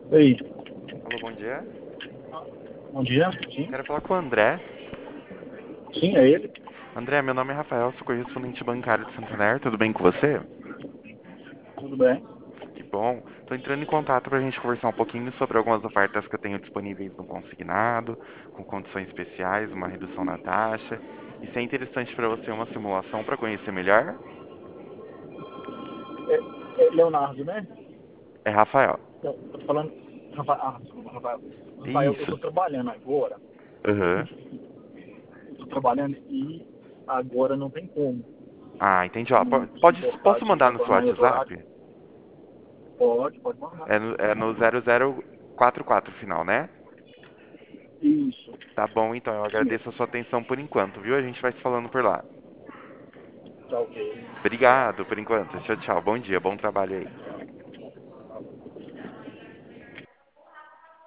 Oi, Alô, bom dia. bom dia. Sim, Quero falar com o André. sim, é ele. André, meu nome é Rafael, sou correspondente bancário de Santander. Tudo bem com você? Tudo bem? Que bom. Estou entrando em contato para a gente conversar um pouquinho sobre algumas ofertas que eu tenho disponíveis no consignado, com condições especiais, uma redução na taxa. E se é interessante para você uma simulação para conhecer melhor, É Leonardo, né? é Rafael. Eu tô falando. Desculpa, Rafael. Rafael, eu Isso. tô trabalhando agora. Aham. Eu tô trabalhando e agora não tem como. Ah, entendi. Ó, Se se importar posso de mandar no seu retornar em outro horário, WhatsApp? pode mandar. É no 0044 final, né? Isso. Tá bom, então eu Isso agradeço a mesmo. sua atenção por enquanto, viu? A gente vai se falando por lá. Tá ok. Obrigado. Obrigado por enquanto. Tchau, tchau. Bom dia, bom trabalho aí.